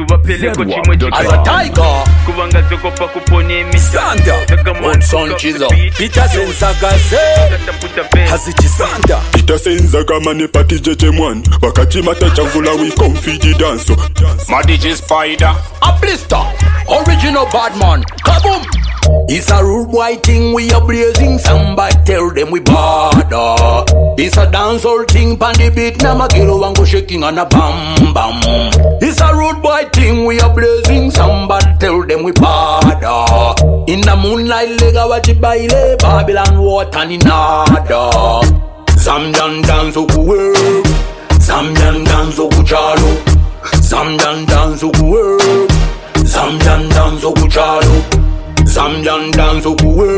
tubapeleko chimwe as a tiger kubanga zokopa kuponya imita Sanda on son chizo Peter Senzagaze Hazichi Sanda Peter Senzaga mane pati jeje mwan wakati mata chamvula we confidi dance Madiji Spider a blister original bad man kaboom. It's a rude boy thing, we are blazing. Somebody tell them we bad. It's a dancehall thing, pan the beat. Now my girl want go shaking on a bam bam. It's a rude boy thing, we are blazing. Somebody tell them we bad. In the moonlight, lega watch it baile. Babylon water ni nada. Zambian dance okuwe, Zambian dance okuchalo, Zambian dance okuwe, Zambian dance okuchalo. Zambian dance okuwe,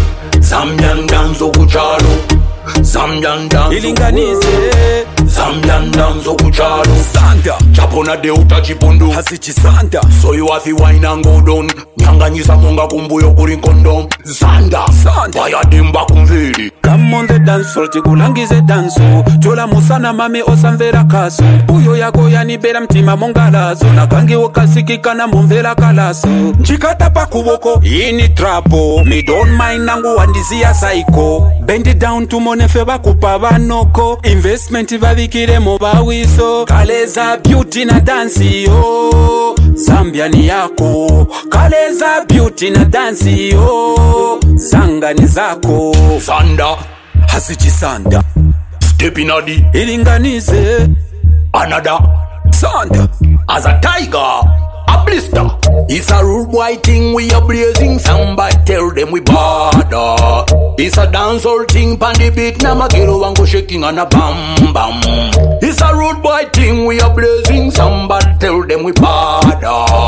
Zambian dance okuchalo, Zambian dance ilinganize, Zambian dance okuchalo. Sanda Chapona de uta chipundu Hazichi Sanda so you have to wine and go down. Nyanganyisa munga kumbuyo kuri kondom. Sanda Waya dimba kumviri. Come on the dance floor tikulangize danso Chola musana mame osamvera kaso Uyo yako yanibera mtima mongalazo Nakangi wakasikika na mumvera kalaso Njikata pa kuboko ini trapo Me don't mind nangu wandizia psycho Bend it down tumonefe bakupa banoko Investment vavikire mobawiso Kaleza beauty na dansi yo Zambia ni yako Kaleza beauty na dansi yo Zanga ni zako Sanda Hazichi Sanda step in adi ilinganize another Sanda as a tiger a blister. It's a rude boy thing, we are blazing. Somebody tell them we bad. It's a dancehall thing, pan the beat. Now my girl want go shaking on a bam bam. It's a rude boy thing, we are blazing. Somebody tell them we bad.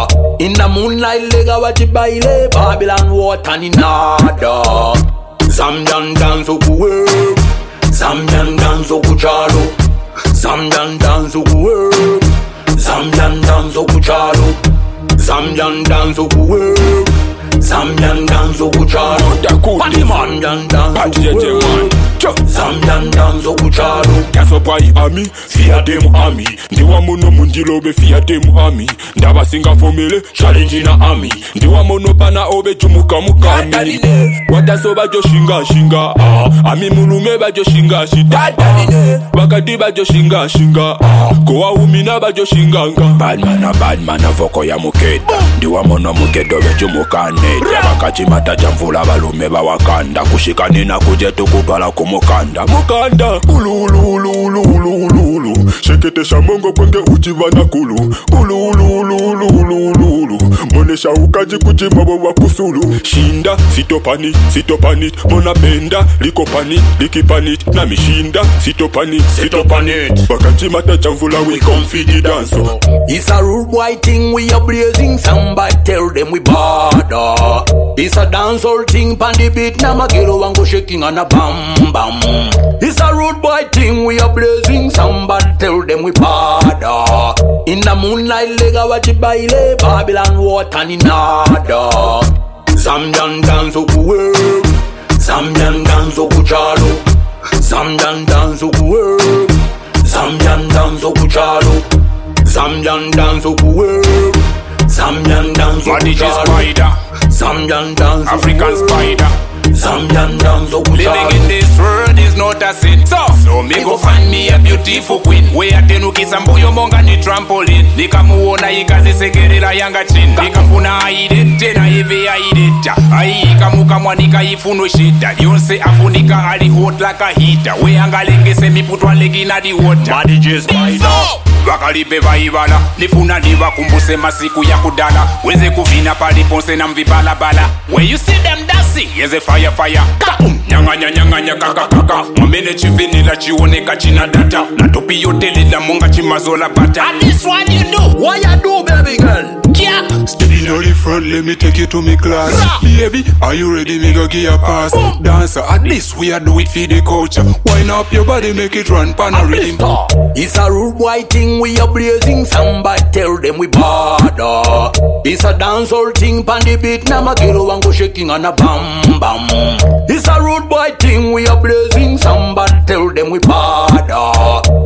In the moonlight, lega watch it baile. Babylon water ni nada. Zambian dance okuwe, Zambian dance okuchalo, Zambian dance okuwe, Zambian dance okuchalo, Zambian dance okuwe, Zambian dance okuchalo. Zambian dance okuwe, Zambian dance okuchalo. Kasopai ami, fear them ami. Ndiwa mono mundilobe fear them ami. Ndaba singa formule, challenge na ami. Ndiwa mono pana obe jumuka mukami. Wada soba jo shinga shinga. Ami mulume ba jo shinga shida. Wakati ba jo shinga shinga. Kowa umina ba jo shinganga. Badman voko ya mukeda. Ndiwa mono mukedo be jumuka neta. Wakati mata jamvula balume ba wakanda. Kushikani na kujetu kutwala kumukanda. Mukanda ululululululu. Shekete shamongo kwenge ujibana kulu. Ululululululu. Monesha ukaji kujimabo wakusulu. Shinda sitopanit mona benda likipanit na mishinda sitopanit Wakati mata jamvula we confidi dance. It's a rude boy thing, we are blazing. Somebody tell them we bad. It's a dancehall thing, pan the beat. Now my girl want go shaking on a bam bam. It's a rude boy thing, we are blazing. Somebody tell them we bad. In the moonlight, lega watch it baile. Babylon water ni nada. Zambian dance okuwe, Zambian dance okuchalo, Zambian dance okuwe, Zambian dance okuchalo, Zambian dance okuwe, Zambian dance okuchalo, Zambian dance African spider, Zambian dance okuchalo. living in this world is not a sin. So me go find me a beautiful queen. We atenukisa mbuyo monga ni trampoline. Nikamuona ikazisekerera yanga chin. Nikafuna aidete na hivi aideta. Aikamuka mwanika ifunu shida. Yonse afunika ali hot like a heater. We angalengese miputwa legi na di water. Madiji Spider Wakalipe vaibala, nifuna niwa kumbuse masiku ya kudala. Weze kuvina paliponse na mvibalabala. When you see them dancing, yeze fire Nyanganya kaka. Mwamene chivini la chioneka china data. Na topi yotele la monga chimazola bata. And this one you do, what you do baby girl? Yeah. Steady on the front, let me take you to me class. Baby, are you ready? Me go give you a pass. Dancer, at least we are do it for the culture. Wind up your body, make it run pan a rhythm. It's a rude boy thing, we are blazing. Somebody tell them we bad. It's a dancehall thing, pan the beat. Now my girl want go shaking on a bam bam. It's a rude boy thing, we are blazing. Somebody tell them we bad. In the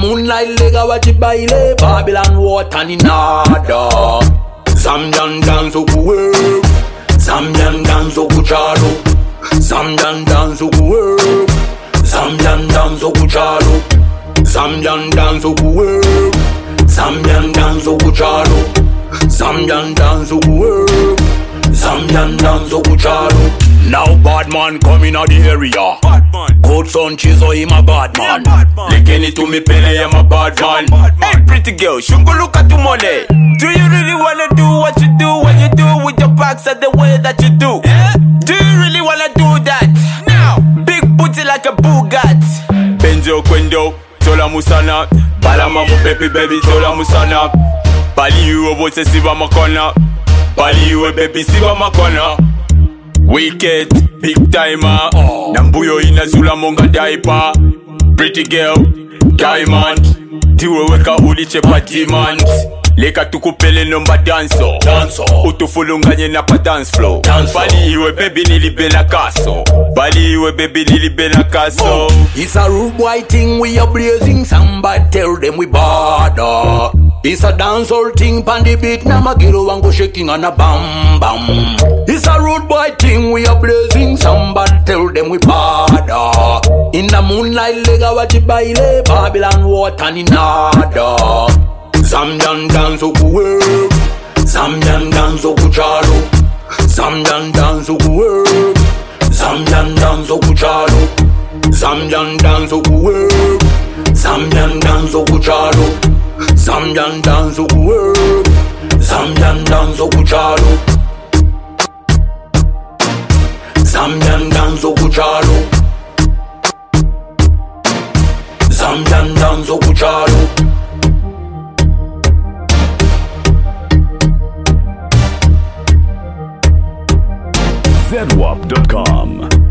moonlight lega wachibaile Babylon water ni nada Zambian dance okuwe Zambian dance okuchalo Zambian dance okuwe Zambian dance okuchalo Zambian dance okuwe Zambian dance okuchalo Zambian dance okuwe Zambian dance okuchalo. Now bad man coming out the area. Good son Chizo, him a bad man. Licking it to me pele, I'm a bad man. Hey pretty girl, shungo look at money. Do you really wanna do what you do when you do with your backs at the way that you do? Do you really wanna do that? Now, big booty like a Bugatti. Benzo kwendo, tola musana. Balama mu baby, tola musana. Bali you voice siva makona. Bali you baby siva makona. Wicked, big timer. Nambuyo inazula monga diaper. Pretty girl, diamond. Tiwe weka ulichepa demand. Leka tukupele nomba danso. Utufulunganye na pa dance flow. Bali iwe baby nilibe na kaso. Bali iwe baby nilibe na kaso. It's a rude boy thing we are blazing. Somebody tell them we bother. It's a dancehall thing pan the beat. Now my girl wango shaking on a bam bam. It's a rude boy thing we are blazing. Somebody tell them we bother. In the moonlight lega wachibaile Babylon water ni nada Zambian dance okuwe Zambian dance okuchalo Zambian dance okuwe Zambian dance okuchalo Zambian dance okuwe Zambian dance okuchalo Zambian dance okuwe Zambian dance okuchalo Zambian dance okuchalo Zambian dance okuchalo zedwap.com